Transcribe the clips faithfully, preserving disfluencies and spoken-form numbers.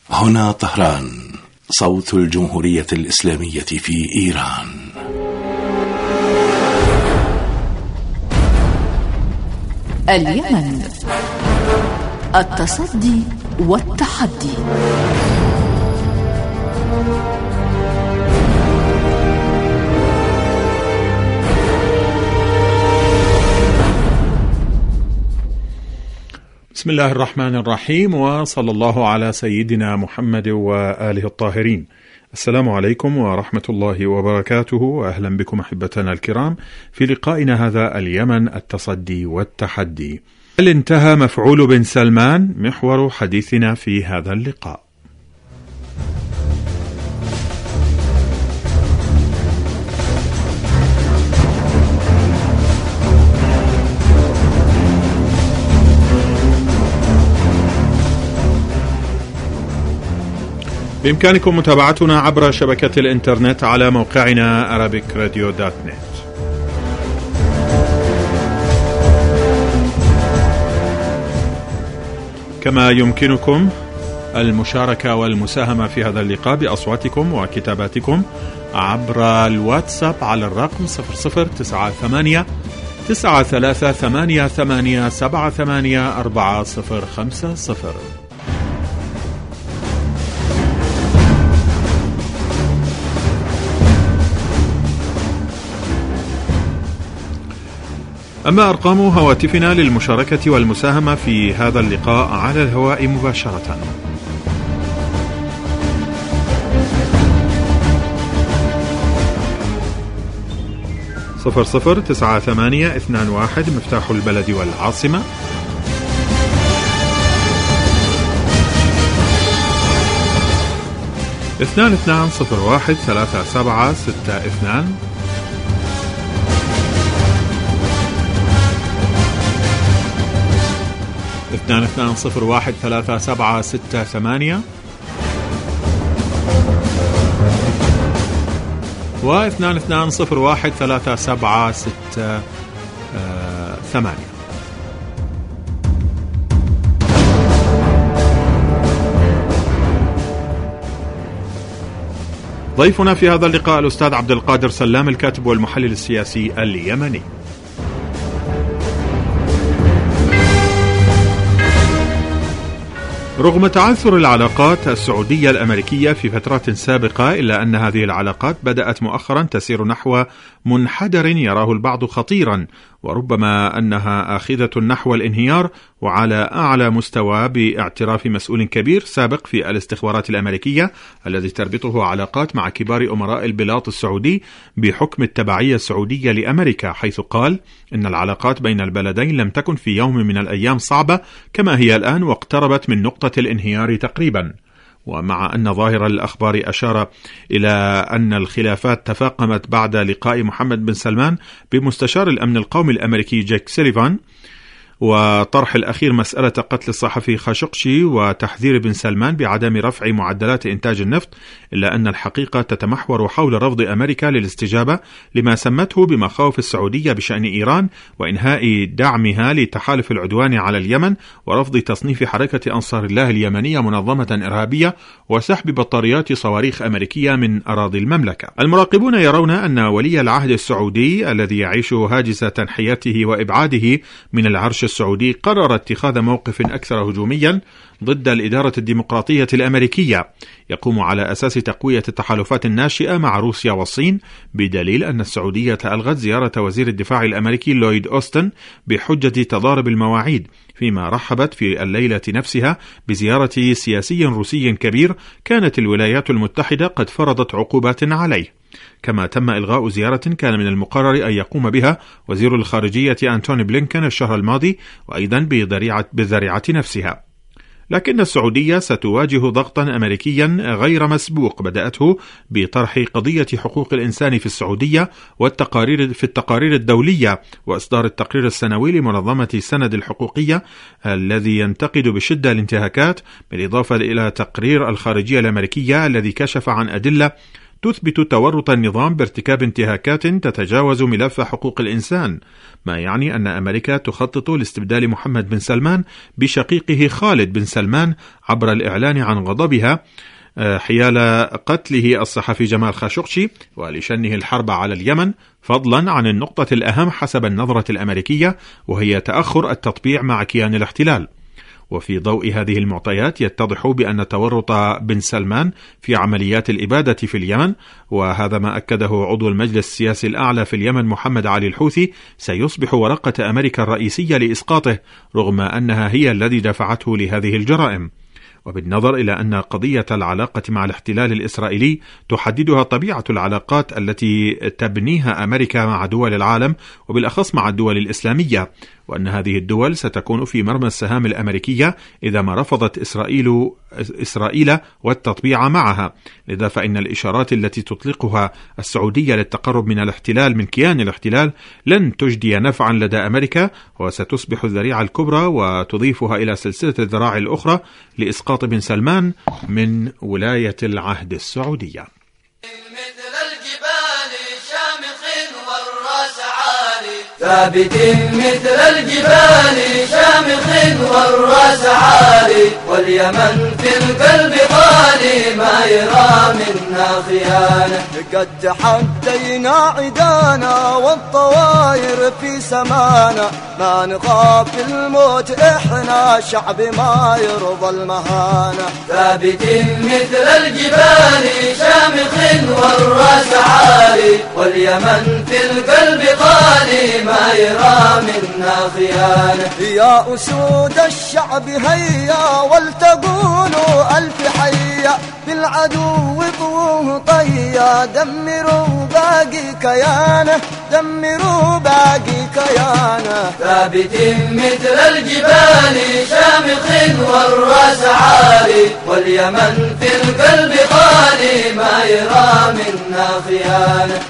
هنا طهران، صوت الجمهورية الإسلامية في إيران. اليمن، التصدي والتحدي. بسم الله الرحمن الرحيم، وصلى الله على سيدنا محمد وآله الطاهرين. السلام عليكم ورحمة الله وبركاته، وأهلا بكم أحبتنا الكرام في لقائنا هذا اليمن، التصدي والتحدي. هل انتهى مفعول بن سلمان؟ محور حديثنا في هذا اللقاء. بإمكانكم متابعتنا عبر شبكة الإنترنت على موقعنا arabic radio dot net. كما يمكنكم المشاركة والمساهمة في هذا اللقاء بأصواتكم وكتاباتكم عبر الواتساب على الرقم صفر صفر تسعة ثمانية تسعة ثلاثة ثمانية ثمانية سبعة ثمانية أربعة صفر خمسة صفر. أما أرقام هواتفنا للمشاركة والمساهمة في هذا اللقاء على الهواء مباشرة: صفر صفر تسعة ثمانية اثنان واحد مفتاح البلد والعاصمة، اثنان اثنان صفر واحد ثلاثة سبعة ستة اثنان، اثنان اثنان صفر واحد ثلاثة سبعة ستة ثمانية، واثنان اثنان صفر واحد ثلاثة سبعة ستة ثمانية. ضيفنا في هذا اللقاء الأستاذ عبد القادر سلام، الكاتب والمحلل السياسي اليمني. رغم تعثر العلاقات السعودية الأمريكية في فترات سابقة، إلا أن هذه العلاقات بدأت مؤخرا تسير نحو منحدر يراه البعض خطيرا، وربما أنها آخذة نحو الانهيار، وعلى أعلى مستوى باعتراف مسؤول كبير سابق في الاستخبارات الأمريكية الذي تربطه علاقات مع كبار أمراء البلاط السعودي بحكم التبعية السعودية لأمريكا، حيث قال إن العلاقات بين البلدين لم تكن في يوم من الأيام صعبة كما هي الآن، واقتربت من نقطة الانهيار تقريبا. ومع أن ظاهر الأخبار أشار إلى أن الخلافات تفاقمت بعد لقاء محمد بن سلمان بمستشار الأمن القومي الأمريكي جيك سوليفان، وطرح الأخير مسألة قتل الصحفي خاشقجي وتحذير بن سلمان بعدم رفع معدلات إنتاج النفط، إلا أن الحقيقة تتمحور حول رفض أمريكا للاستجابة لما سمته بمخاوف السعودية بشأن إيران وإنهاء دعمها لتحالف العدوان على اليمن، ورفض تصنيف حركة أنصار الله اليمنية منظمة إرهابية، وسحب بطاريات صواريخ أمريكية من أراضي المملكة. المراقبون يرون أن ولي العهد السعودي الذي يعيش هاجس تنحيته وإبعاده من العرش السعودي قرر اتخاذ موقف أكثر هجوميا ضد الإدارة الديمقراطية الأمريكية، يقوم على أساس تقوية التحالفات الناشئة مع روسيا والصين، بدليل أن السعودية ألغت زيارة وزير الدفاع الأمريكي لويد أوستن بحجة تضارب المواعيد، فيما رحبت في الليلة نفسها بزيارة سياسي روسي كبير كانت الولايات المتحدة قد فرضت عقوبات عليه. كما تم إلغاء زيارة كان من المقرر أن يقوم بها وزير الخارجية أنتوني بلينكن الشهر الماضي، وأيضا بالذريعة نفسها. لكن السعودية ستواجه ضغطا أمريكيا غير مسبوق بدأته بطرح قضية حقوق الإنسان في السعودية والتقارير في التقارير الدولية، وإصدار التقرير السنوي لمنظمة سند الحقوقية الذي ينتقد بشدة الانتهاكات، بالإضافة إلى تقرير الخارجية الأمريكية الذي كشف عن أدلة تثبت تورط النظام بارتكاب انتهاكات تتجاوز ملف حقوق الإنسان، ما يعني أن أمريكا تخطط لاستبدال محمد بن سلمان بشقيقه خالد بن سلمان عبر الإعلان عن غضبها حيال قتله الصحفي جمال خاشقجي ولشنه الحرب على اليمن، فضلا عن النقطة الأهم حسب النظرة الأمريكية وهي تأخر التطبيع مع كيان الاحتلال. وفي ضوء هذه المعطيات يتضح بأن تورط بن سلمان في عمليات الإبادة في اليمن، وهذا ما أكده عضو المجلس السياسي الأعلى في اليمن محمد علي الحوثي، سيصبح ورقة أمريكا الرئيسية لإسقاطه رغم أنها هي الذي دفعته لهذه الجرائم. وبالنظر إلى أن قضية العلاقة مع الاحتلال الإسرائيلي تحددها طبيعة العلاقات التي تبنيها أمريكا مع دول العالم وبالأخص مع الدول الإسلامية، وأن هذه الدول ستكون في مرمى السهام الأمريكية إذا ما رفضت إسرائيل إسرائيل والتطبيع معها. لذا فإن الإشارات التي تطلقها السعودية للتقرب من الاحتلال من كيان الاحتلال لن تجدي نفعا لدى أمريكا، وستصبح الذريعة الكبرى وتضيفها إلى سلسلة الذراع الأخرى لإسقاط بن سلمان من ولاية العهد السعودية. ثابت مثل الجبال شامخ والراس عالي، واليمن في القلب غالي ما يرى منا خيانة. قد تحدينا عدانا والطواير في سمانا، ما نخاف الموت احنا شعب ما يرضى المهانة. ثابت مثل الجبال شامخ والراس عالي، واليمن في القلب غالي ما يرى منا خيانة. يا أسود الشعب هيا ولتقولوا ألف حيا، بالعدو طوه طيا، دمروا باقي كيانه، دمروا باقي كيانه. ثابت مثل الجبال شامخ والراس عالي، واليمن في القلب غالي ما يرى منا خيانة.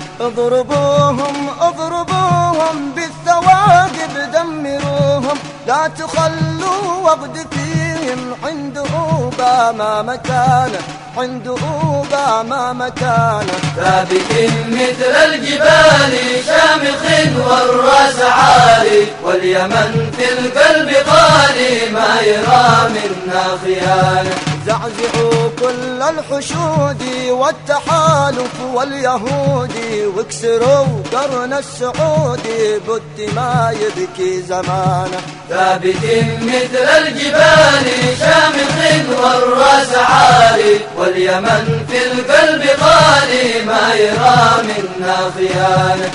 اضربوهم اضربوهم بالثواقب، دمروهم لا تخلوا وقت فيهم، عند أوباما مكانه، عند أوباما مكانه. ثابت مثل الجبال شامخ والراس عالي، واليمن في القلب غالي ما يرى منا خيانة. زعزعوا كل الحشود والتحالف واليهودي، واكسروا قرن السعودي بد ما يبكي زمانه. ثابت مثل الجبال شامخ والراس عالي، واليمن في القلب غالي ما يرى منا خيانة.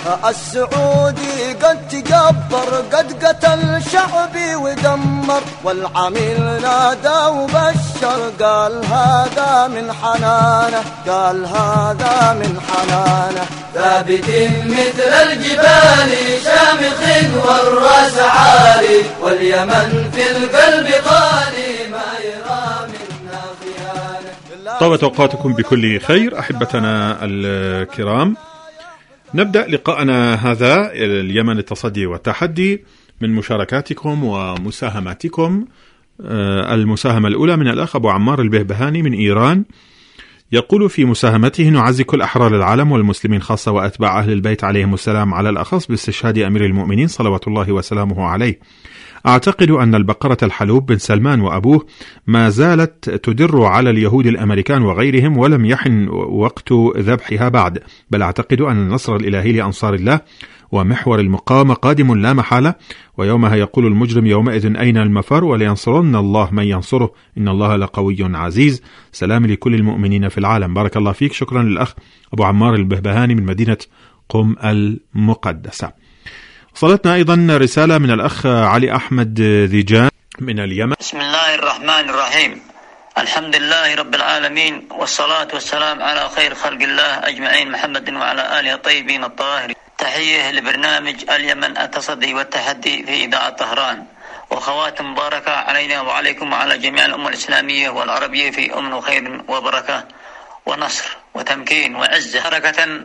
السعودي قد تجبر قد قتل شعبي ودمر، والعميل نادى وبشر قال هذا من حنانه، قال هذا من حنانه. ثابت مثل الجبال شامخ والراس عالي، واليمن في القلب غالي ما يرى منا خيانة. طابت أوقاتكم بكل خير أحبتنا الكرام. نبدأ لقاءنا هذا اليمن التصدي والتحدي من مشاركاتكم ومساهماتكم. المساهمة الأولى من الأخ أبو عمار البهبهاني من إيران، يقول في مساهمته: نعزي كل أحرار العالم والمسلمين خاصة وأتباع أهل البيت عليهم السلام على الأخص باستشهاد أمير المؤمنين صلوات الله وسلامه عليه. أعتقد أن البقرة الحلوب بن سلمان وأبوه ما زالت تدر على اليهود الأمريكان وغيرهم، ولم يحن وقت ذبحها بعد، بل أعتقد أن النصر الإلهي لأنصار الله ومحور المقاومة قادم لا محالة، ويومها يقول المجرم يومئذ أين المفر، ولينصرن الله من ينصره إن الله لقوي عزيز. سلام لكل المؤمنين في العالم. بارك الله فيك. شكرا للأخ أبو عمار البهبهاني من مدينة قم المقدسة. وصلتنا أيضا رسالة من الأخ علي أحمد ذيجان من اليمن. بسم الله الرحمن الرحيم، الحمد لله رب العالمين، والصلاة والسلام على خير خلق الله أجمعين محمد وعلى آله الطيبين الطاهرين. تحية لبرنامج اليمن التصدي والتحدي في إذاعة طهران، وخواتم مباركة علينا وعليكم وعلى جميع الأمة الإسلامية والعربية في أمن وخير وبركة ونصر وتمكين وعزة. مشاركة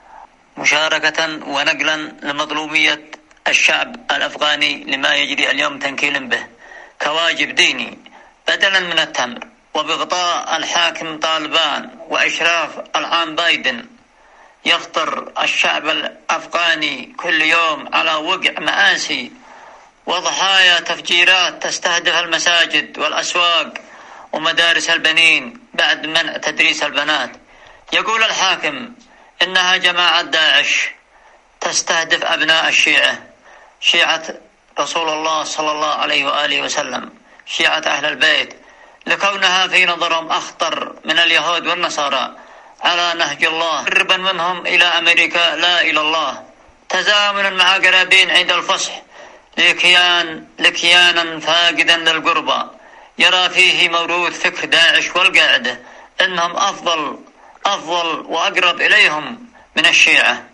مشاركة ونقلا لمظلومية الشعب الأفغاني لما يجري اليوم تنكيل به كواجب ديني بدلا من التمر وبغطاء الحاكم طالبان وإشراف العام بايدن يخطر الشعب الأفغاني كل يوم على وقع مآسي وضحايا تفجيرات تستهدف المساجد والأسواق ومدارس البنين بعد منع تدريس البنات. يقول الحاكم إنها جماعة داعش تستهدف أبناء الشيعة، شيعة رسول الله صلى الله عليه وآله وسلم، شيعة أهل البيت، لكونها في نظرهم أخطر من اليهود والنصارى على نهج الله، قربا منهم إلى أمريكا لا إلى الله، تزامنا مع قرابين عند الفصح لكيان لكيانا فاقدا للقربى يرى فيه موروث فكر داعش والقاعدة إنهم أفضل أفضل وأقرب إليهم من الشيعة.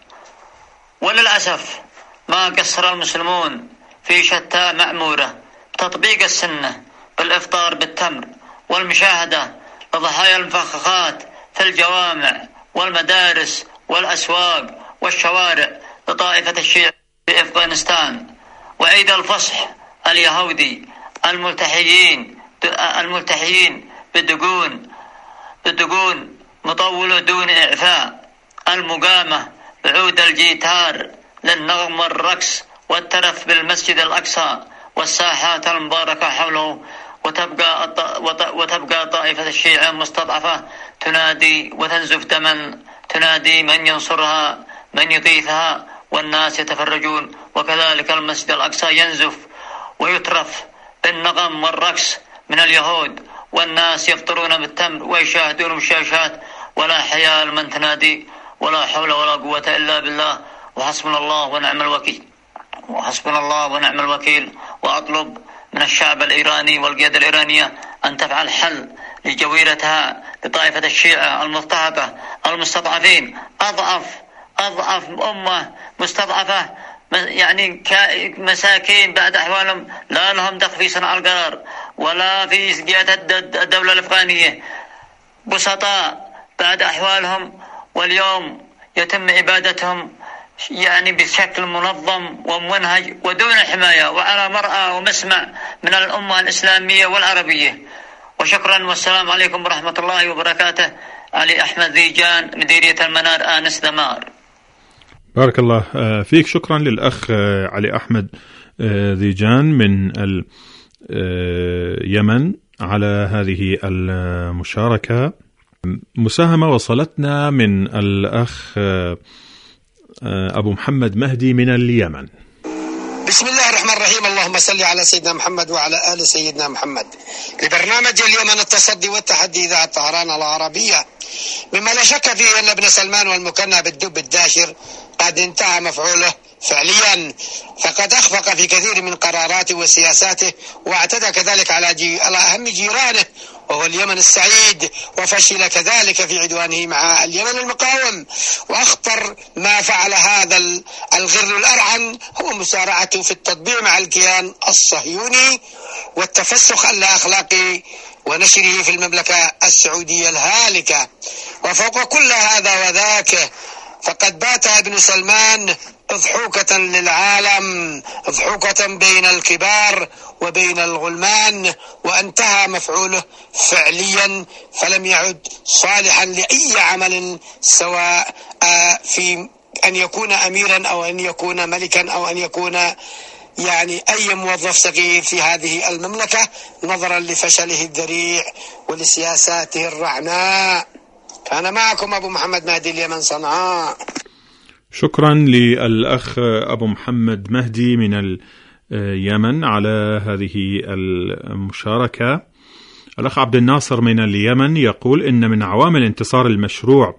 وللأسف ما قصر المسلمون في شتى معمورة تطبيق السنة بالإفطار بالتمر والمشاهدة لضحايا المفخخات في الجوامع والمدارس والأسواق والشوارع لطائفة الشيعة في أفغانستان، وعيد الفصح اليهودي الملتحيين الملتحيين بالدقون بالدقون مطول دون إعفاء، المقامة بعود الجيتار للنغم والرقص والترف بالمسجد الأقصى والساحات المباركة حوله، وتبقى وتبقى طائفة الشيعة مستضعفة تنادي وتنزف دما، تنادي من ينصرها من يغيثها والناس يتفرجون، وكذلك المسجد الأقصى ينزف ويترف بالنغم والرقص من اليهود، والناس يفطرون بالتمر ويشاهدون بالشاشات، ولا حياء من تنادي، ولا حول ولا قوة إلا بالله، وحسبنا الله ونعم الوكيل وحسبنا الله ونعم الوكيل. وأطلب من الشعب الإيراني والقيادة الإيرانية أن تفعل حل لجويرتها لطائفة الشيعة المضطهدة المستضعفين، أضعف أضعف أمة مستضعفة، يعني مساكين بعد أحوالهم لا لهم دخل في صنع القرار ولا في قيادة الدولة الأفغانية، بسطاء بعد أحوالهم، واليوم يتم عبادتهم يعني بشكل منظم ومنهج ودون حماية وعلى مرأى ومسمع من الأمة الإسلامية والعربية. وشكرا والسلام عليكم ورحمة الله وبركاته. علي أحمد ذيجان، مديرية المنار، آنس دمار. بارك الله فيك. شكرا للأخ علي أحمد ذيجان من اليمن على هذه المشاركة. مساهمة وصلتنا من الأخ أبو محمد مهدي من اليمن. بسم الله الرحمن الرحيم. اللهم صل على سيدنا محمد وعلى آل سيدنا محمد. لبرنامج اليمن التصدي والتحدي إذاعة طهران العربية، مما لا شك فيه أن ابن سلمان والمكنى بالدب الداشر قد انتهى مفعوله فعليا، فقد أخفق في كثير من قراراته وسياساته، واعتدى كذلك على, جي... على أهم جيرانه وهو اليمن السعيد، وفشل كذلك في عدوانه مع اليمن المقاوم. وأخطر ما فعل هذا الغر الأرعن هو مسارعته في التطبيع مع الكيان الصهيوني والتفسخ الأخلاقي ونشره في المملكة السعودية الهالكة. وفوق كل هذا وذاك فقد بات ابن سلمان أضحوكة للعالم، أضحوكة بين الكبار وبين الغلمان، وانتهى مفعوله فعليا، فلم يعد صالحا لأي عمل، سواء في أن يكون أميرا أو أن يكون ملكا أو أن يكون يعني أي موظف صغير في هذه المملكة، نظرا لفشله الذريع ولسياساته الرعناء. كان معكم أبو محمد مهدي، اليمن، صنعاء. شكرا للأخ أبو محمد مهدي من اليمن على هذه المشاركة. الأخ عبد الناصر من اليمن يقول إن من عوامل انتصار المشروع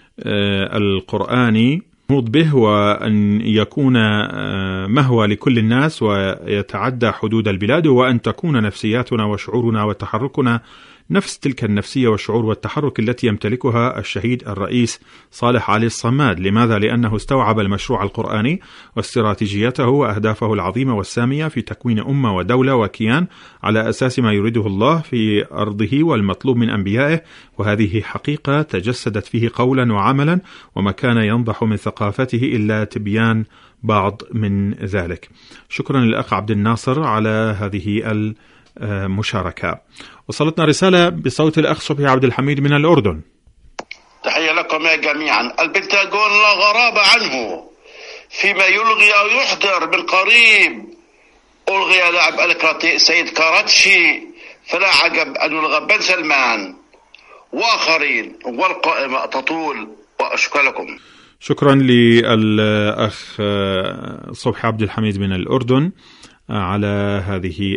القرآني المنوط به وأن يكون مهوى لكل الناس ويتعدى حدود البلاد، وأن تكون نفسياتنا وشعورنا وتحركنا نفس تلك النفسية والشعور والتحرك التي يمتلكها الشهيد الرئيس صالح علي الصماد. لماذا؟ لأنه استوعب المشروع القرآني واستراتيجيته وأهدافه العظيمة والسامية في تكوين أمة ودولة وكيان على أساس ما يريده الله في أرضه والمطلوب من أنبيائه، وهذه حقيقة تجسدت فيه قولا وعملا، وما كان ينضح من ثقافته إلا تبيان بعض من ذلك. شكرا للأخ عبد الناصر على هذه مشاركة. وصلتنا رسالة بصوت الأخ صبحي عبد الحميد من الأردن. تحية لكم يا جميعا. البنتاغون لا غرابة عنه فيما يلغي أو يحضر من قريب. ألغي لاعب الكراتي سيد كاراتشي، فلا عجب أن يلغى بن سلمان وآخرين، والقائمة تطول. وأشكر لكم. شكرا للأخ صبحي عبد الحميد من الأردن على هذه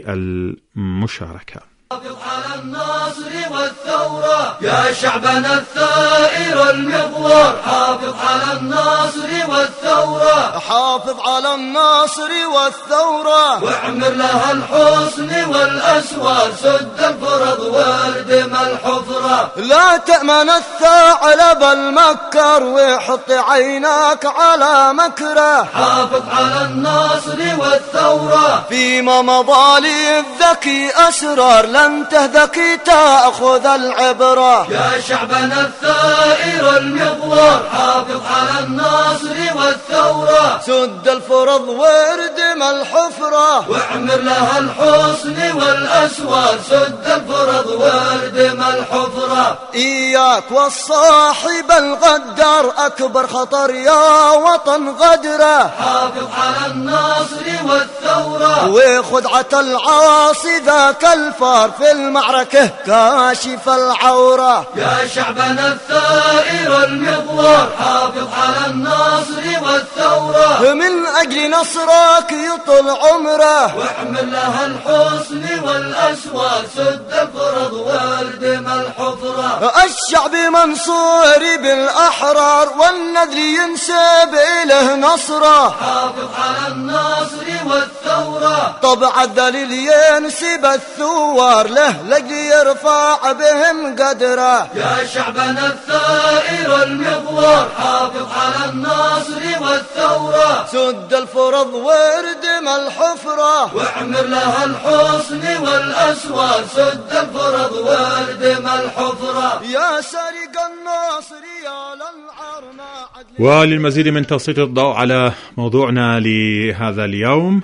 المشاركة. حافظ على النصر والثورة يا شعبنا الثائر المغوار، حافظ على النصر والثورة، حافظ على النصر والثورة، واعمر لها الحسن والأسوار، سد الفرض واردم الحفرة. لا تأمن الثعلب المكر وحط عينك على مكره، حافظ على النصر والثورة، فيما مضى للذكي أسرار لن تهذكي تأخذ العبرة. يا شعبنا الثائر المغوار، حافظ على النصر والثورة، سد الفرض واردم الحفرة، واعمر لها الحسن والأسوار، سد الفرض واردم الحفرة. إياك والصاحب الغدار أكبر خطر يا وطن غدره، حافظ على النصر والثورة، وخدعة العاصي ذاك الفار في المعركة كاشف العورة. يا شعبنا الثائر المغوار، حافظ على النصر والثورة، من أجل نصرك يطل عمره، واحمل لها الحسن والأسوار، سد الفرض واردم الحفرة. الشعب منصور بالأحرار والنذر ينسب إله نصره، حافظ على النصر والثورة، طبع الذليل ينسب الثوار له لجل يرفع بهم قدره. يا شعبنا الثائر المغوار، حافظ على النصر والثورة، سد الفرض واردم الحفرة، واعمر لها الحسن والأسوار، سد الفرض واردم الحفرة. يا سارق الناصر يا للعرنا. وللمزيد من تسليط الضوء على موضوعنا لهذا اليوم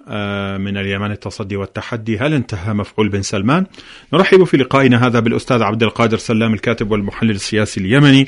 من اليمن التصدي والتحدي، هل انتهى مفعول بن سلمان؟ نرحب في لقائنا هذا بالأستاذ عبد القادر سلام الكاتب والمحلل السياسي اليمني.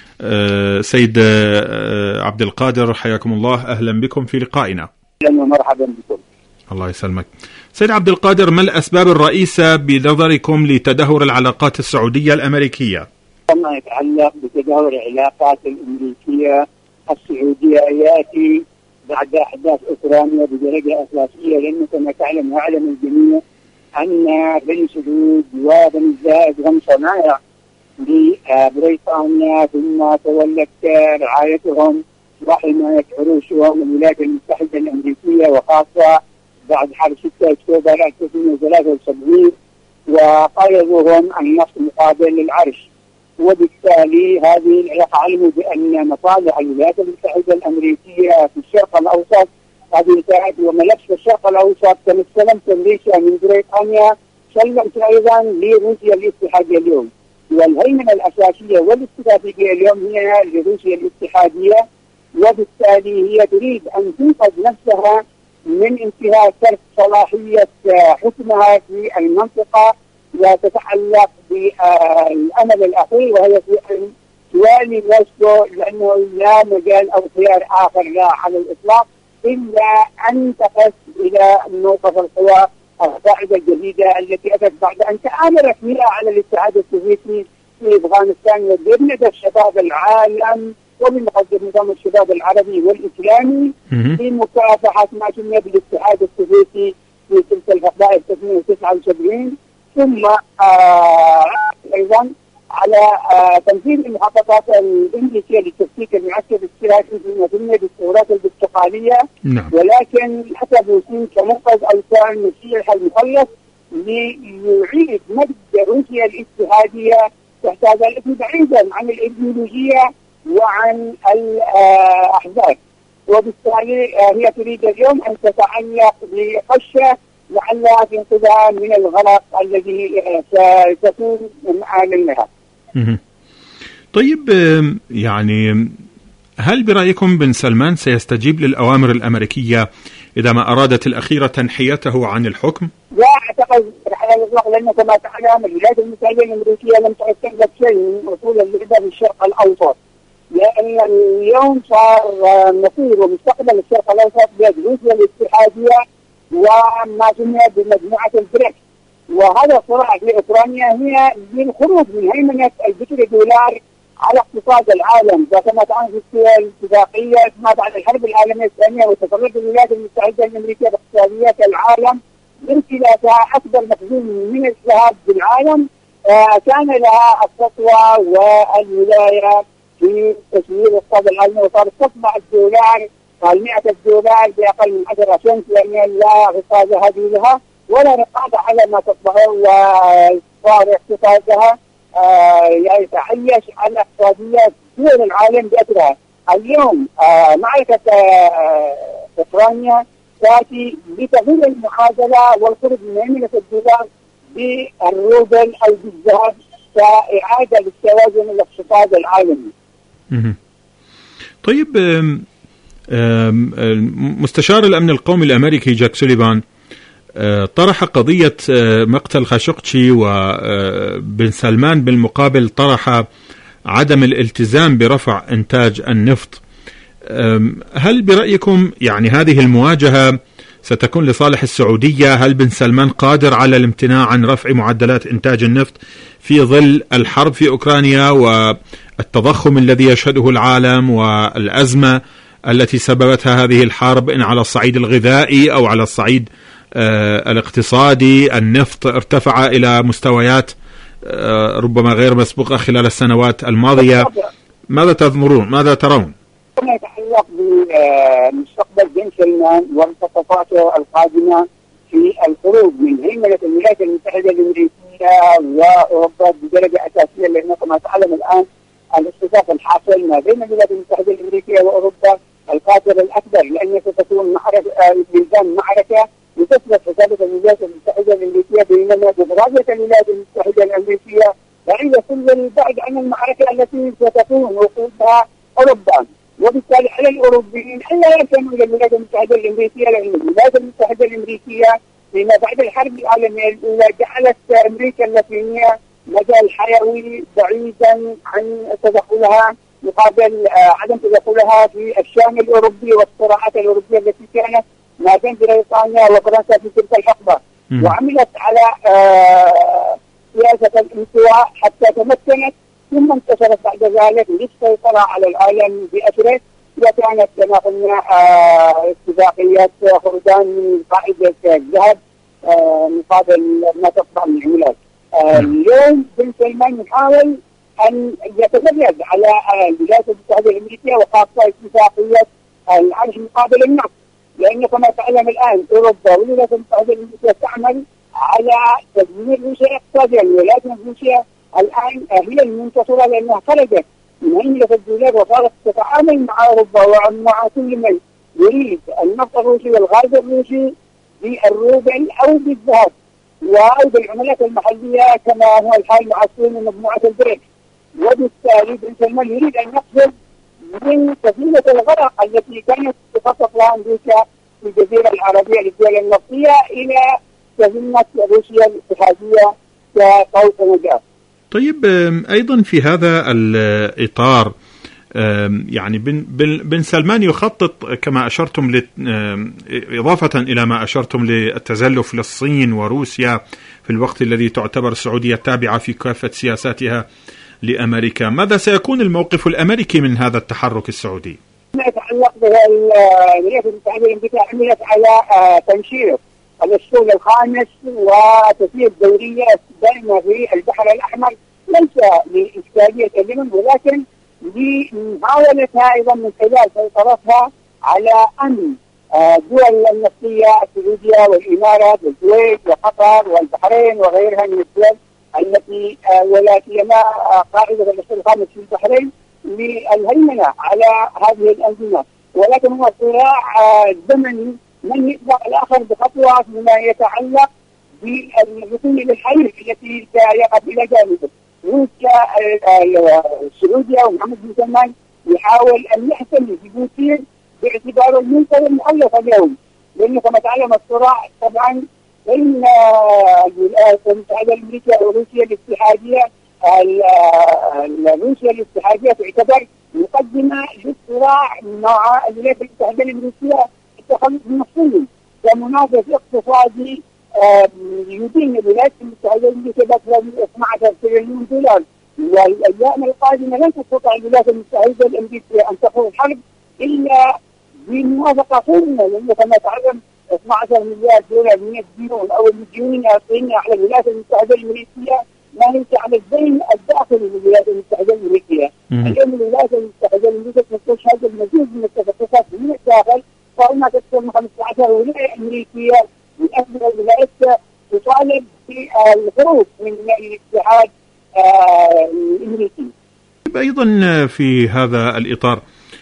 سيد عبد القادر حياكم الله، أهلا بكم في لقائنا. أهلا ومرحبا بكم. الله يسلمك. سيد عبد القادر، ما الأسباب الرئيسة بنظركم لتدهور العلاقات السعودية الأمريكية؟ ما يتعلق بتدهور العلاقات الأمريكية السعودية يأتي بعد أحداث أوكرانيا بدرجة أساسية، لأنه كما تعلم ويعلم الجميع أن بني سعود وبني زايد هم صنايع لبريطانيا، ثم تولت رعايتهم وحماية عروشهم الولايات المتحدة الأمريكية، وخاصة بعد حرب ستة أكتوبر ألف وتسعمائة وثلاثة وسبعين وقيضهم النص مقابل للعرش. وبالتالي هذه العلاقة علموا بأن مصالح الولايات المتحدة الأمريكية في الشرق الأوسط هذه انتهت، وملف الشرق الأوسط كما استلمت أمريكا من بريطانيا سلمت أيضا لروسيا الاتحادية اليوم، والهيمنة الأساسية والاستراتيجية اليوم هي لروسيا الاتحادية، وبالتالي هي تريد أن تنقذ نفسها من انتهاء ترك صلاحية حكمها في المنطقة، وتتعلق بالأمل الأخير وهي في أن توالي موسكو، لأنه لا مجال أو خيار آخر لا على الإطلاق إلا أن تقف إلى موقف القوى القاعدة الجديدة التي أتت بعد أن تآمرت فيها على الاتحاد السوفيتي في أفغانستان وبنت شباب العالم وبمقدم نظام الشباب العربي والإسلامي في مكافحة ما سمي بالاتحاد السوفيتي في تلك الفضائل ألف وتسعمائة وتسعة وسبعين، ثم آه أيضا على آه تنفيذ المخططات الإنجليزية لتفكيك المعسكر السياسي فيما سمي بالثورات البرتقالية، نعم. ولكن حتى بوتين كمنقذ أوتار المسيح المخلص ليعيد مجد روسيا الاتحادية تحت هذا الاسم بعيدا عن الإيديولوجية وعن الأحزاب. وبالتالي هي تريد اليوم أن تتعلق بقشة لعلها تنقذها من الغرق الذي ستكون منها. طيب، يعني هل برأيكم بن سلمان سيستجيب للأوامر الأمريكية إذا ما أرادت الأخيرة تنحيته عن الحكم؟ واعتقد على الاطلاق لانه كما تعلم الولايات المتحده الامريكيه لم تعد تملك شيء من اصول اللعبه في الشرق الاوسط، لان اليوم صار مصير ومستقبل الشرق الاوسط بيد روسيا الاتحاديه وما سمي بمجموعه البريكس. وهذا الصراع في اوكرانيا هي للخروج من هيمنه البتر دولار على اقتصاد العالم، كما تعرف في الاتفاقيه ما بعد الحرب العالميه الثانيه وتسلط الولايات المتحده الامريكيه باقتصاديات العالم بامتلاكها اكبر مخزون من الذهب بالعالم. آه كان لها السطوه والولايه في تسوير الاقتصاد العالمي، وصارت تطبع الدولار قال مئة الدولار باقل من عشرة سنت لان لا رقابه هذه لها ولا رقابه على ما تطبعه، وصار اقتصادها آه يتعيش على اقتصاديات دول العالم بأسرها. اليوم آه معركة آه اوكرانيا تأتي بتغيير المعادلة والخروج من هيمنة الدولار بالروبل أو بالذهب كإعادة للتوازن الاقتصاد العالمي. طيب مستشار الأمن القومي الأمريكي جاك سوليفان طرح قضية مقتل خاشقجي، وبن سلمان بالمقابل طرح عدم الالتزام برفع إنتاج النفط. هل برأيكم يعني هذه المواجهة ستكون لصالح السعودية؟ هل بن سلمان قادر على الامتناع عن رفع معدلات إنتاج النفط في ظل الحرب في أوكرانيا والتضخم الذي يشهده العالم والأزمة التي سببتها هذه الحرب إن على الصعيد الغذائي أو على الصعيد آه الاقتصادي؟ النفط ارتفع إلى مستويات آه ربما غير مسبوقة خلال السنوات الماضية. ماذا تظنون؟ ماذا ترون؟ ما يتعلق بمستقبل بن سلمان ومخططاته القادمة في الخروج من هيمنة الولايات المتحدة الأمريكية وأوروبا بدرجة أساسية، لأنه كما تعلم الآن الاختلاف الحاصل ما بين الولايات المتحدة الأمريكية وأوروبا الخاسر الأكبر، لأن ستكون معركة بلدان معركة لتثبت حسابة الولايات المتحدة الأمريكية، بينما جغرافية الولايات المتحدة الأمريكية بعيدة كل البعد عن المعركة التي ستكون وقودها أوروبا، وبالتالي على الأوروبيين ألا يركنوا إلى الولايات المتحدة الأمريكية، لأن الولايات المتحدة الأمريكية فيما بعد الحرب العالمية الأولى جعلت أمريكا اللاتينية مجال حيوي بعيدا عن تدخلها مقابل عدم تدخلها في الشام الأوروبي والصراعات الأوروبية التي كانت ما بين بريطانيا وفرنسا في تلك الحقبة، وعملت على سياسة الانطواء حتى تمكنت، ثم انتشرت بعد ذلك للسيطرة على العالم بأسره، وكانت كما قلنا اتفاقيات خردان من قاعدة الذهب مقابل ما تطبع من العملات. اليوم بن سلمان يحاول أن يتمرد على الولايات المتحدة الأمريكية وخاصة اتفاقية العرش مقابل النفط، لأنه كما تعلم الآن أوروبا والولايات المتحدة الأمريكية تعمل على تدمير روسيا اقتصاديا. الولايات المتحدة الآن هي المنتصرة لأنها خرجت من هيمنة الدولار وصارت تتعامل مع أوروبا ومع كل من يريد النفط الروسي والغاز الروسي بالروبل أو بالذهب أو بالعملات المحلية كما هو الحال مع الصين ومجموعة البريكس. وبالتالي بن سلمان يريد أن يقصد من سفينة الغرق التي كانت تخطط لها أمريكا في الجزيرة العربية للدول النفطية إلى سفينة روسيا الاتحادية كطوق نجاة. طيب أيضا في هذا الإطار يعني بن, بن سلمان يخطط كما أشرتم إضافة إلى ما أشرتم للتزلف للصين وروسيا في الوقت الذي تعتبر السعودية تابعة في كافة سياساتها لأمريكا. ماذا سيكون الموقف الأمريكي من هذا التحرك السعودي؟ ما يتعلق بالولايات المتحدة الأمريكية عملت على تنشير الأسطول الخامس وتسيير دورية دائمة في البحر الأحمر، ليس لإشكالية اليمن ولكن لمحاولتها أيضا من خلال سيطرتها على أمن الدول النفطية السعودية والإمارات والكويت وقطر والبحرين وغيرها من الدول التي ولا سيما قاعدة الأسطول الخامس في البحرين للهيمنة على هذه الأنظمة، ولكن هو صراع زمني من يسبق الآخر بخطوة فيما يتعلق بالركون للحرب التي سيقف إلى جانبه. روسيا السعودية ومحمد بن سلمان يحاول أن يحتل جيبوتي باعتباره المنطقة المؤلفة اليوم، لأنه كما تعلم الصراع طبعا بين الولايات المتحدة الأمريكية وروسيا الاتحادية. روسيا الاتحادية تعتبر مقدمة للصراع مع الولايات المتحدة الأمريكية التخلص من الصين كمنافس اقتصادي يدين الولايات المتحدة الأمريكية بأكثر من اثني عشر تريليون دولار. والأيام القادمة لن تستطيع الولايات المتحدة الأمريكية أن تخوض حرب إلا بموافقة صينية، لأنه كما تعلم اثني عشر مليار دولار من الديون أو المديونين الصينية على الولايات المتحدة الأمريكية ما ليس على الدين الداخلي للولايات المتحدة الأمريكية. اليوم الولايات المتحدة الأمريكية تشهد المزيد من التفككات من الداخل، فهناك أكثر من خمسة عشر ولاية أمريكية من أكبر الولايات تطالب بالخروج من الاتحاد الأمريكي. أيضا في هذا الإطار،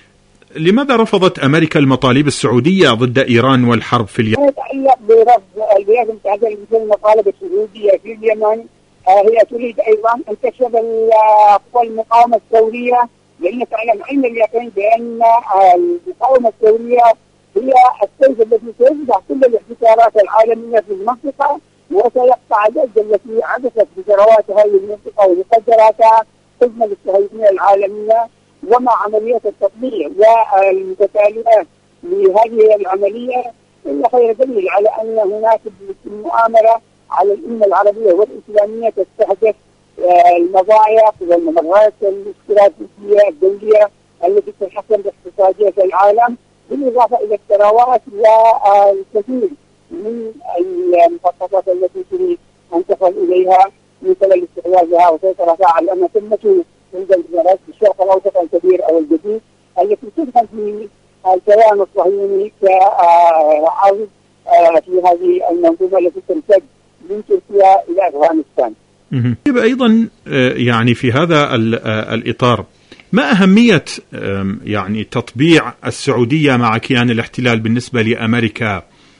لماذا رفضت أمريكا المطالب السعودية ضد إيران والحرب في اليمن؟ يتعلق برفض الولايات المتحدة الأمريكية المطالب السعودية في اليمن، هي تريد أيضا أن تكسب قوى المقاومة الثورية، لأن تعلم علم اليقين بأن المقاومة الثورية هي السيف التي سيفتح كل الاحتكارات العالمية في المنطقة وسيقطع اليد التي عبثت بثروات هذه المنطقة ومقدراتها خدمة للصهيونية العالمية. ومع عملية التطبيع والمتتاليات لهذه العملية إلا خير دليل على أن هناك مؤامرة على الأمة العربية والإسلامية تستهدف المضايق والممرات الاستراتيجية الدولية التي تتحكم باقتصادية العالم، بالإضافة إلى الثروات والكثير من المخططات التي تريد أن تصل إليها من خلال استحواذها وسيطرتها على الأمة عند الإمارات بالشرق الأوسط الكبير أو الجديد التي تدخل في الكيان الصهيوني كعرض في هذه المنظومة التي تمتد من تركيا إلى أفغانستان. أيضا يعني في هذا الإطار، ما أهمية يعني تطبيع السعودية مع كيان الاحتلال بالنسبة لأمريكا؟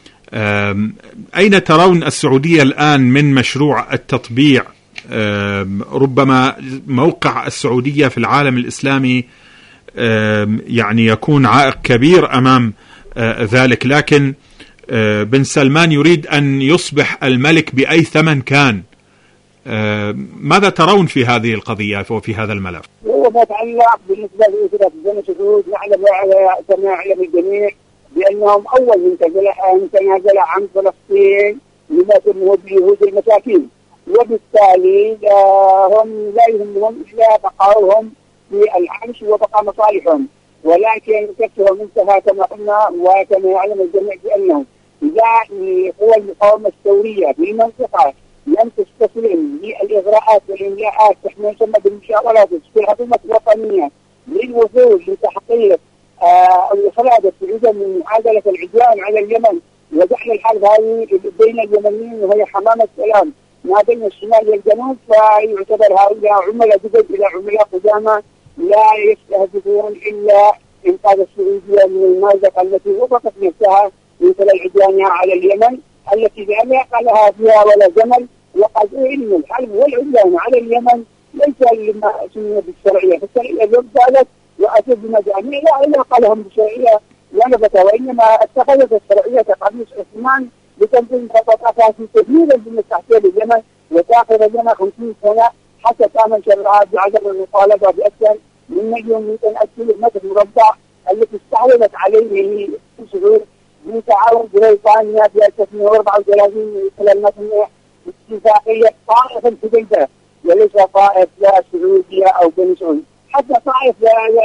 أين ترون السعودية الآن من مشروع التطبيع؟ ربما موقع السعودية في العالم الإسلامي يعني يكون عائق كبير أمام ذلك، لكن بن سلمان يريد أن يصبح الملك بأي ثمن كان. ماذا ترون في هذه القضية وفي هذا الملف؟ هو ما يتعلق بالنسبة لأسرة بن سعود، نعلم كما يعلم الجميع بأنهم أول من تنازل عن فلسطين لما سموه باليهود المساكين، وبالتالي هم لا يهمهم إلا بقاؤهم في العيش وبقاء مصالحهم، ولكن كسر منتهى كما قلنا وكما يعلم الجميع بأنه إذا قوى المقاومة الثورية في المنطقة لم تستسلم للإغراءات والإملاءات تحت ما يسمى بالمشاورات في الحكومة الوطنية للوصول لتحقيق الإخراج السعودية من معادلة العدوان على اليمن وجعل الحرب هذه بين اليمنيين وهي حمامة سلام ما بين الشمال والجنوب، فيعتبر هؤلاء عملاء جدد إلى عملاء قدامى لا يستهدفون إلا إنقاذ السعودية من المأزق التي وقفت نفسها من خلال عدوانها على اليمن التي لا علاقة لها فيها ولا جمل. وقد علم الحرب والعدوان على اليمن ليس لما سمي بالشرعية، فالشرعية اليوم قالت وأتت بمجاميع لا علاقة لهم بالشرعية ونبت، وإنما اتخذت الشرعية كقميص عثمان لتنفيذ مخططاتها في تدمير البنية التحتية لليمن وتأخذ لنا خمسين سنة حتى تعمل شرعها بعدم المطالبة بأكثر من مليون مئتين ألف كيلومتر مربع التي استحوذت عليه سعود من تعاون بريطانيا في ألف وتسعمائة وأربعة وثلاثين من خلال مبنى اتفاقية طائف الحديدة وليس طائف لا سعودية أو بني سعود، حتى طائف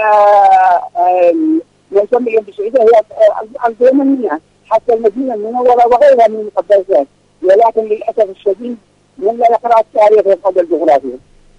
ما يسمى اليوم بالسعودية هي اليمنية حتى المدينة المنورة وغيرها من المقدسات، ولكن للأسف الشديد من لا يقرأ التاريخ يفقد الجغرافيا.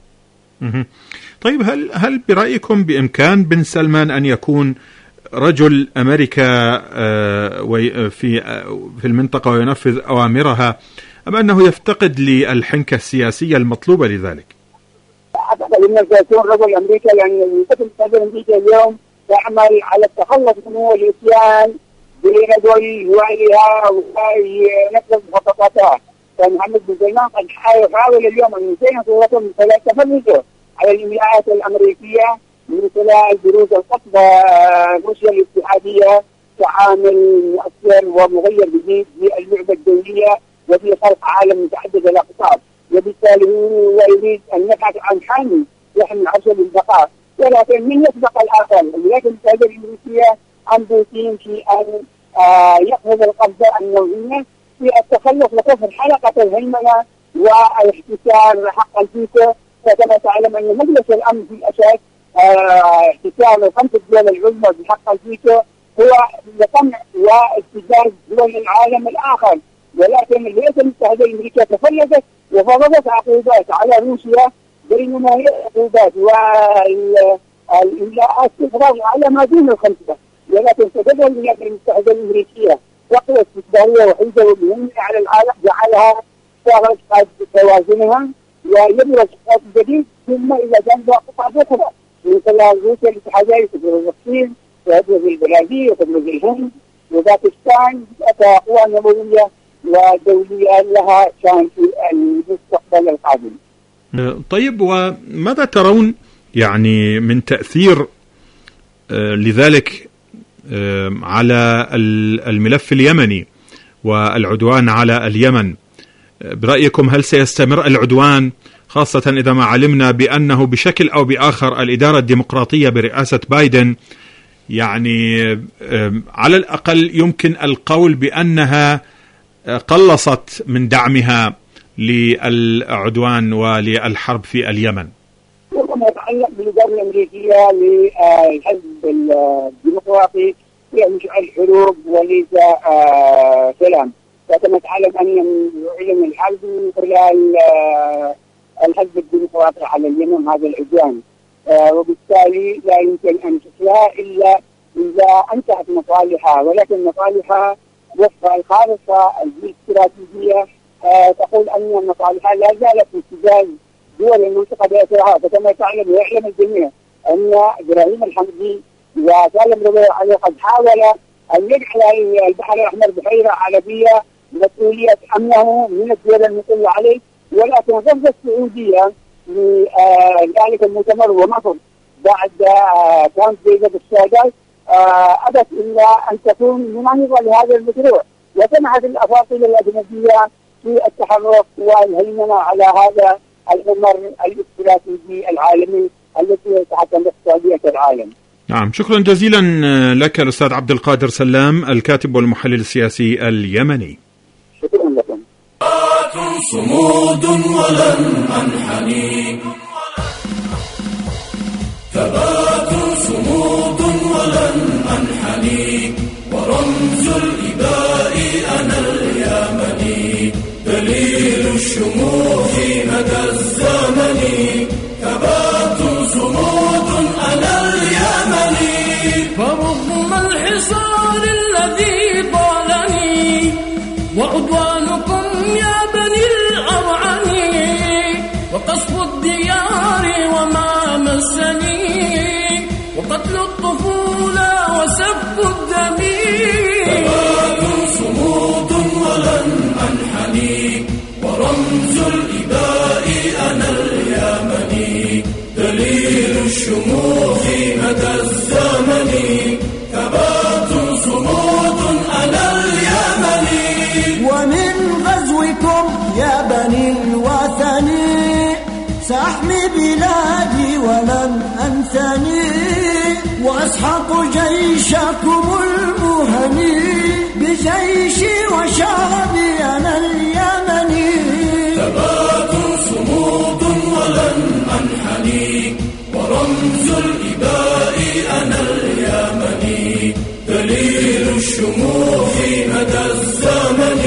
طيب هل هل برأيكم بإمكان بن سلمان أن يكون رجل أمريكا في في المنطقة وينفذ أوامرها، أم أنه يفتقد للحنكة السياسية المطلوبة لذلك؟ أعتقد أنه سيكون رجل أمريكا، لأن الولايات أمريكا اليوم تعمل على التخلص منه والإتيان برجل يواليها وينفذ مخططاتها. فمحمد بن سلمان قد حاول اليوم أن ينتهي صورته من خلال تفرجه على الإملاءات الأمريكية من خلال دروس القصد روسيا الاتحادية كعامل مؤثر ومغير جديد للعبة الدولية وفي خلق عالم متعدد الأقطاب، وبالتالي هو يريد أن يبحث عن حامي يحمي عرشه بالبقاء، ولكن من يسبق الآخر. الولايات المتحدة الأمريكية عن بوتين في أن آه يأخذ القبضة النوعية في التخلص وكسر حلقة الهيمنة والاحتكار حق الفيتو. فكما تعلم أن مجلس الأمن في الأساس احتكار الخمس الدول العظمى بحق الفيتو هو لقمع واستجاز دول العالم الآخر، ولكن الولايات المتحدة الأمريكية تفلتت وفرضت عقوبات على روسيا، بينما هي عقوبات والإملاءات تفرض على ما دون الخمسة، ولكن تجد الولايات المتحدة الأمريكية وقوة استثمارية وحيدة ومهمة على العالم جعلها صارت قد توازنها ويبرز خط جديد، ثم إذا كان قطع أخرى من خلال روسيا الاتحادية تبرز الصين وتبرز البرازيل وتبرز الهند وباكستان كقوى نموية ودولية لها شان في المستقبل القادم. طيب، وماذا ترون يعني من تأثير لذلك على الملف اليمني والعدوان على اليمن؟ برأيكم هل سيستمر العدوان، خاصة إذا ما علمنا بأنه بشكل أو بآخر الإدارة الديمقراطية برئاسة بايدن يعني على الأقل يمكن القول بأنها قلصت من دعمها للعدوان وللحرب في اليمن؟ وما يتعلق بالإدارة الأمريكية للحزب الديمقراطي يعني الحروب وليس سلام. فكما تعلم أن يعلن الحرب من خلال الحزب الديمقراطي على اليمن هذا العدوان، وبالتالي لا يمكن أن تصلها إلا إذا انتهت مصالحها، ولكن مصالحها وفق الخارطة الاستراتيجية تقول أن مصالحها لا زالت في اتجاه دول المنطقة بأسرها. فكما تعلم ويعلم الجميع أن إبراهيم الحمدي وسالم ربيع علي قد حاول أن يجعل البحر الأحمر بحيرة عربية مسؤولية أمنه من الدول المطلة عليه، ولكن رفضت السعودية لذلك المؤتمر ومصر بعد كانت زيادة السادات أبت إلا أن تكون مناهضة لهذا المشروع، وسمحت الأفاصيل الأجنبية في التحرك والهيمنة على هذا الممر الاستراتيجي العالمي الذي يتحكم باقتصادية العالم. نعم، شكرا جزيلا لك الأستاذ عبد القادر سلام، الكاتب والمحلل السياسي اليمني. شكرا لكم. صمود ولن أنحني، ثبات صمود ولن أنحني، ورمز الإباء أنا اليمني، دليل الشموخ مدى الزمن، ثبات صمود أنا اليمني، فرغم الحصار الذي طالني وعدوانكم يا بني الأرعني، وقصف الديار وما مسني، وقتل الطفولة وسفك الدم، ثبات صمود ولن أنحني، ورمز الإباء أنا اليمني، دليل الشموخ مدى الزمن، ثبات صمود أنا اليمني. ومن غزوكم يا بني الوثن سأحمي بلادي ولن أنثني، وأسحق جيشكم المهني، بجيشي وشعبي أنا اليمني، ثبات صمود ولن أنحني، ورمز الإباء أنا اليمني، دليل الشموخ مدى الزمن،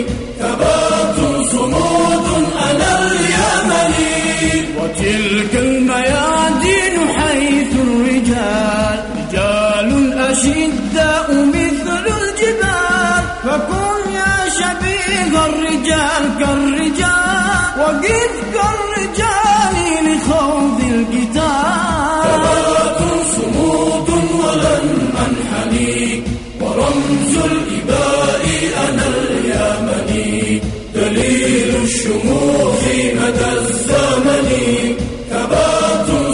ثبات صمود أنا اليمني. وتلك الميادين حيث الرجال رجال أشداء مثل الجبال، فكن يا شبيه الرجال كالرجال، وقف كالرجال لخوض القتال، ثبات صمود ولن أنحني، ورمز الإباء أنا اليمني، دليل الشموخ مدى الزمن، ثبات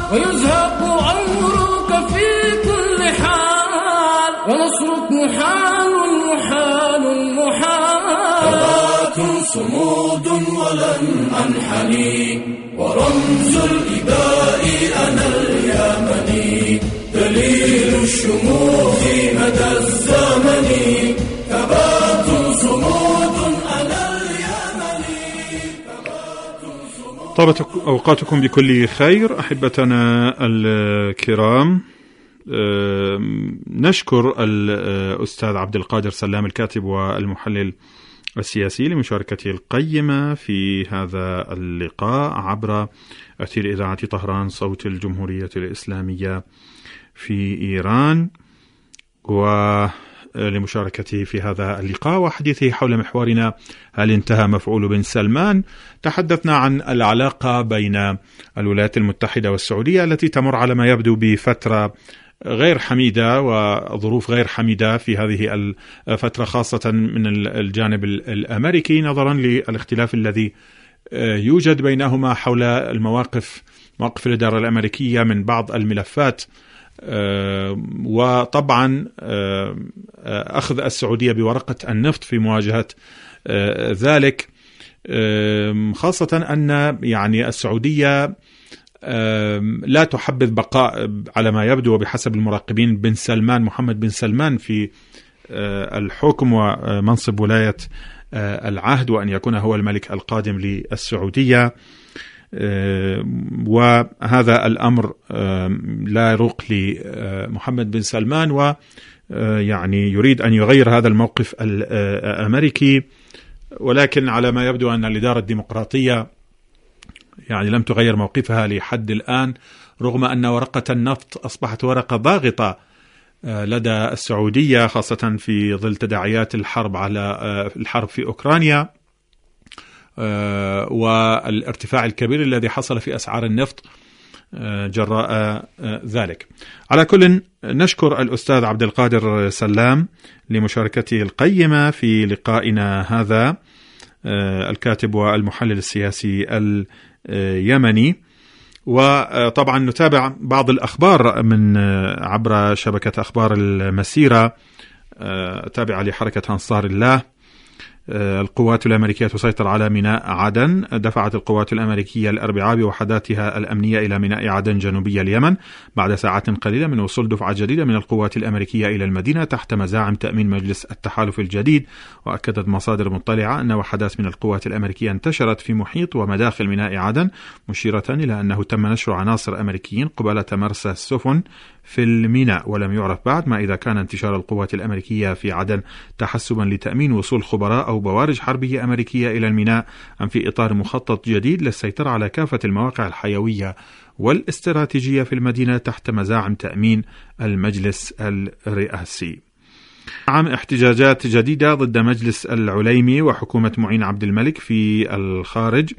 ويزهق أمرك في كل حال ونصرك محال محال محال. ثبات صمود ولن أنحني ورمز الإباء أنا اليمني دليل الشموخ مدى الزمن. ثبات صمود أنا اليمني. طابت أوقاتكم بكل خير أحبتنا الكرام. نشكر الأستاذ عبد القادر سلام الكاتب والمحلل السياسي لمشاركته القيمة في هذا اللقاء عبر أثير إذاعة طهران صوت الجمهورية الإسلامية في إيران، ولمشاركته في هذا اللقاء وحديثه حول محورنا هل انتهى مفعول بن سلمان. تحدثنا عن العلاقة بين الولايات المتحدة والسعودية التي تمر على ما يبدو بفترة غير حميدة وظروف غير حميدة في هذه الفترة، خاصة من الجانب الأمريكي نظرا للاختلاف الذي يوجد بينهما حول المواقف مواقف الإدارة الأمريكية من بعض الملفات، وطبعا أخذ السعودية بورقة النفط في مواجهة ذلك، خاصة أن يعني السعودية لا تحبذ بقاء على ما يبدو وبحسب المراقبين بن سلمان محمد بن سلمان في الحكم ومنصب ولاية العهد وأن يكون هو الملك القادم للسعودية، وهذا الأمر لا يروق لمحمد بن سلمان ويعني يريد أن يغير هذا الموقف الأمريكي، ولكن على ما يبدو أن الإدارة الديمقراطية يعني لم تغير موقفها لحد الآن، رغم أن ورقة النفط أصبحت ورقة ضاغطة لدى السعودية، خاصة في ظل تداعيات الحرب على الحرب في أوكرانيا والارتفاع الكبير الذي حصل في أسعار النفط جراء ذلك. على كل نشكر الأستاذ عبد القادر سلام لمشاركته القيمة في لقائنا هذا، الكاتب والمحلل السياسي اليمني. وطبعا نتابع بعض الأخبار من عبر شبكة أخبار المسيرة تابعة لحركة أنصار الله. القوات الأمريكية تسيطر على ميناء عدن. دفعت القوات الأمريكية الأربعاء بوحداتها الأمنية إلى ميناء عدن جنوبي اليمن بعد ساعات قليلة من وصول دفعة جديدة من القوات الأمريكية إلى المدينة تحت مزاعم تأمين مجلس التحالف الجديد. وأكدت مصادر مطلعة أن وحدات من القوات الأمريكية انتشرت في محيط ومداخل ميناء عدن، مشيرة إلى أنه تم نشر عناصر أمريكيين قبالة مرسى السفن في الميناء، ولم يعرف بعد ما إذا كان انتشار القوات الأمريكية في عدن تحسبا لتأمين وصول خبراء أو بوارج حربية أمريكية إلى الميناء أم في إطار مخطط جديد للسيطرة على كافة المواقع الحيوية والاستراتيجية في المدينة تحت مزاعم تأمين المجلس الرئاسي. عام احتجاجات جديدة ضد مجلس العليمي وحكومة معين عبد الملك في الخارج.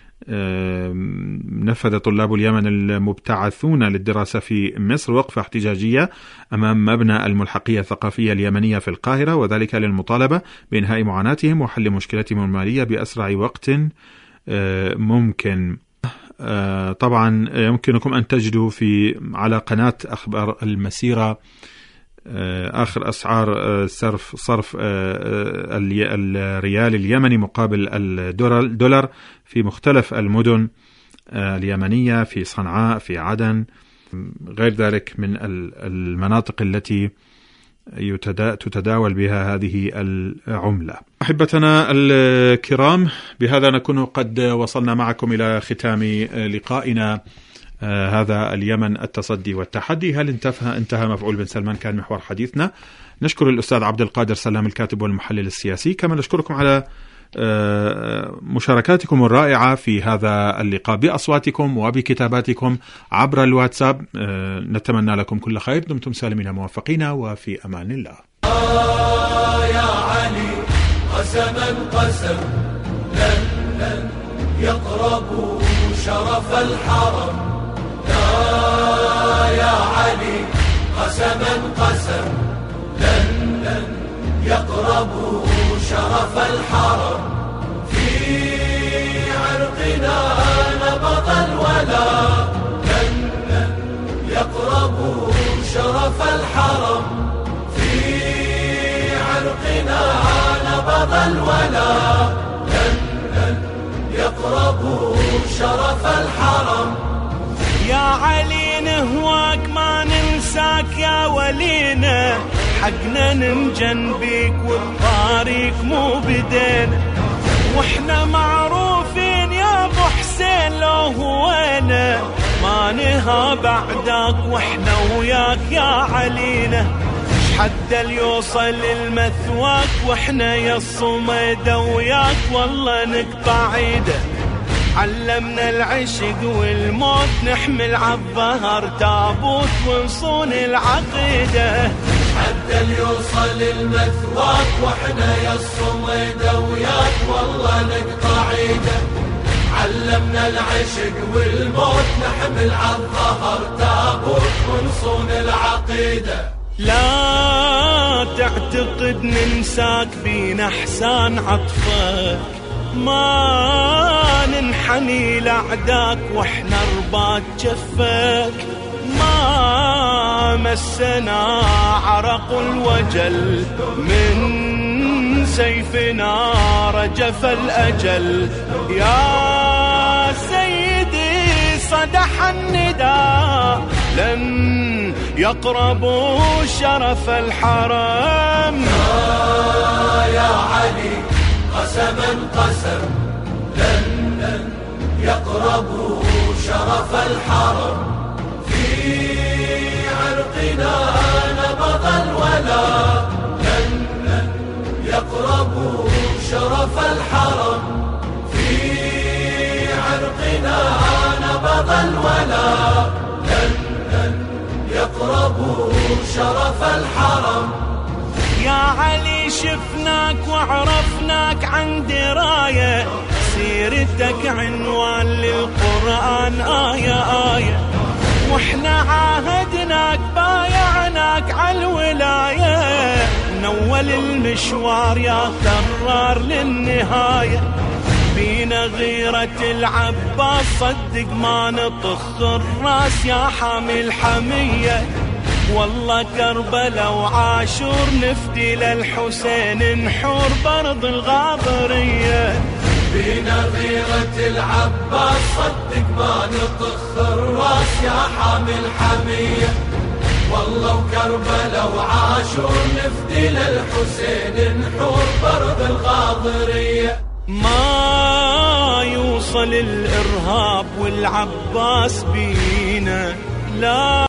نفذ طلاب اليمن المبتعثون للدراسة في مصر وقفة احتجاجية أمام مبنى الملحقية الثقافية اليمنية في القاهرة، وذلك للمطالبة بإنهاء معاناتهم وحل مشكلتهم المالية بأسرع وقت ممكن. طبعا يمكنكم أن تجدوا في على قناة أخبار المسيرة آخر أسعار صرف صرف الريال اليمني مقابل الدولار في مختلف المدن اليمنية، في صنعاء، في عدن، غير ذلك من المناطق التي تتداول بها هذه العملة. أحبتنا الكرام، بهذا نكون قد وصلنا معكم إلى ختام لقائنا آه هذا اليمن التصدي والتحدي. هل انتهى انتهى مفعول بن سلمان؟ كان محور حديثنا. نشكر الأستاذ عبد القادر سلام الكاتب والمحلل السياسي، كما نشكركم على آه مشاركاتكم الرائعة في هذا اللقاء بأصواتكم وبكتاباتكم عبر الواتساب. آه نتمنى لكم كل خير، دمتم سالمين موفقين وفي أمان الله. آه يا علي قسما قسم لن لن يقربوا شرف الحرم. يا علي قسما قسم لن لن يقربوا شرف الحرم. في عرقنا نبض الولا لن لن الولاء لن لن يقربوا شرف الحرم. يا علي نهواك ما ننساك يا ولينا، حقنا ننجن بيك والطريق مو بدينا، واحنا معروفين يا ابو حسين لو هوينا، ما نها بعدك واحنا وياك يا علينا. حتى ليوصل المثواك واحنا يا الصميدة وياك والله نقطع عيده. علمنا العشق والموت نحمل عالظهر تابوت ونصون العقيدة. حتى ليوصل المثواك واحنا يا الصميدة وياك والله نقطع عيده. علمنا العشق والموت نحمل عالظهر تابوت ونصون العقيدة. لا تعتقد ننساك بينا احسان عطفك، ما ننحني لأعداك واحنا رباط جفك، ما مسنا عرق الوجل من سيفنا رجف الأجل. يا سيدي صدح النداء لن يقربوا شرف الحرم. يا علي قسما قسم لن لن يقربوا شرف الحرم. في عرقنا نبض الولاء لن لن يقربوا شرف الحرم. في عرقنا نبض الولاء لن لن يقربوا شرف الحرم. يا علي شفناك وعرفناك عن دراية، سيرتك عنوان للقرآن آية آية، واحنا عاهدناك بايعناك عالولاية، نول المشوار يا كرار للنهاية. بينا غيرة العباس صدق ما نطخ الراس يا حامي الحمية، والله كربلا وعاشور نفدي للحسين نحور برض الغابرية. بينا غيرة العباس صدق ما نطخ الراس يا حامي الحمية، والله وكربلا وعاشور نفدي للحسين نحور برض الغابرية. ما يوصل الإرهاب والعباس بينا لا